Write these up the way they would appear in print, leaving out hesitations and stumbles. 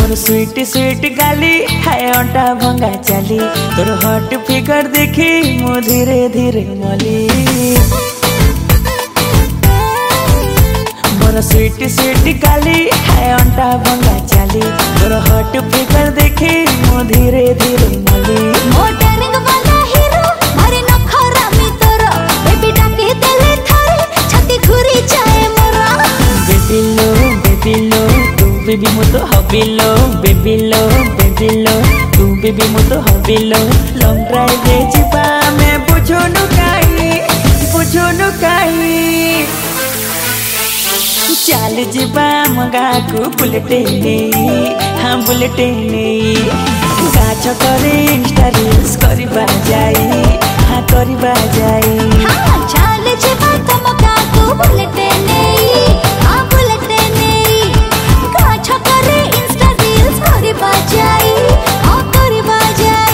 more sweet sweet गाली हाय अंटा भंगा चाली तोर हॉट फिगर देखी मो धीरे धीरे मली मोर स्वीट स्वीट गाली हाय अंटा भंगा चाली तोर हॉट फिगर देखी मो धीरे धीरे मली मोटरिंग वाला हीरो मारे नखरा मी तोर बेबी डाके देले थारे छाती घुरी जाए मोरा बेबी लो तू बेबी मो तो हबिलो बेबी लो तू बेबी मो तो हबिलो लॉन्ग ड्राइव रे जिबा मैं बुझोनु काई चल जिबा मगा को बुलेटे हाँ बुलेटे गाछ करे इंस्टा रील्स करबा जाई हाँ करबा जाई हाँ चल जिबा तुम काको बुलेटे हाँ बुलेटे गाछ करे इंस्टा रील्स करबा जाई हाँ करबा जाई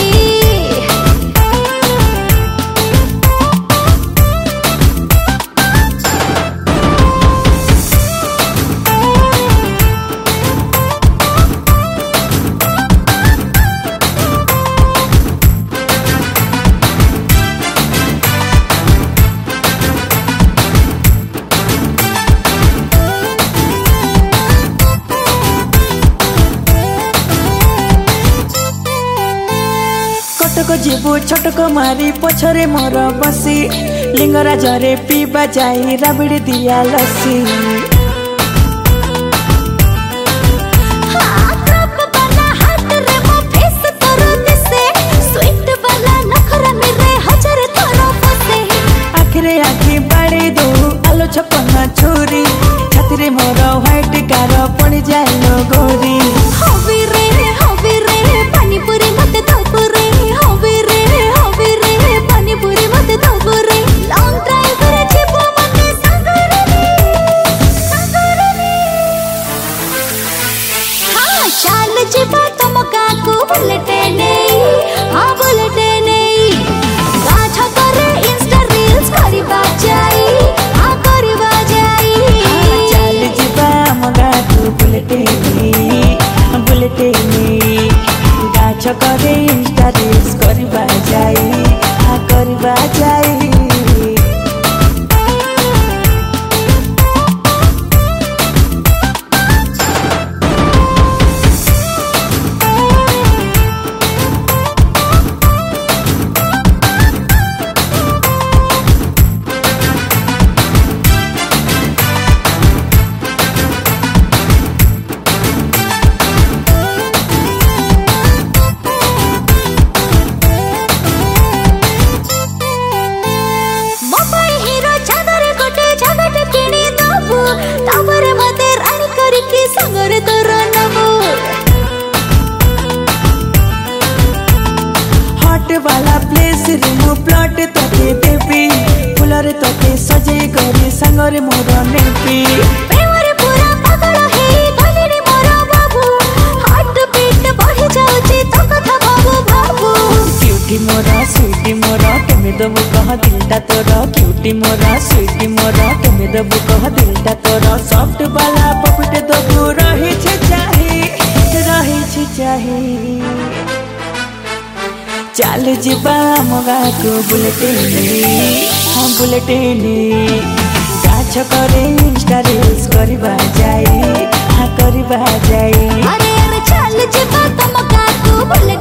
कटक जीवु छटक मारी पछरे मोर बसी लिंगराज रे पीबा जाई राबड़ी दिया लसी आखिरे आखि बाड़ी दो आलो छपन छोरी छाती रे मोर व्हाइट कार पड़ जाए लो गोरी हबी रे पानी पूरी मत धपुरे हबी रे पानी पूरी मत धपुरे लॉन्ग ड्राइव करे जीवो मते संगरे हाँ चल जीवा तुम काको बुलेटे हाँ बुलेटे गाछ करे इंस्टा रील्स करबा जाई हाँ करबा जाई चल जिबा मगा को बुलेटे गाछ करे इंस्टा रील्स करबा जाई हाँ करबा जाई वाला प्लेस रे मो प्लॉट तके देबी फुलरे तके सजे करी संगरे मोर नेपी प्रेमरे पूरा पागल हे गलिनी मोर बाबू हार्ट बीट बढ़ी जाउची तो कथा बाबू क्यूटी मोरा स्वीटी मोरा केमे दबु कह दिलटा तोर क्यूटी मोरा स्वीटी मोरा केमे दबु कह दिलटा तोर सॉफ्ट वाला पपटे दबु रही छे चाहे चल जिबा मगा को बुलेटे हाँ बुलेटे गाछ करे इंस्टा रील्स करबा जाई हाँ करबा जाई अरे चल जिबा तुम काको बुलेटे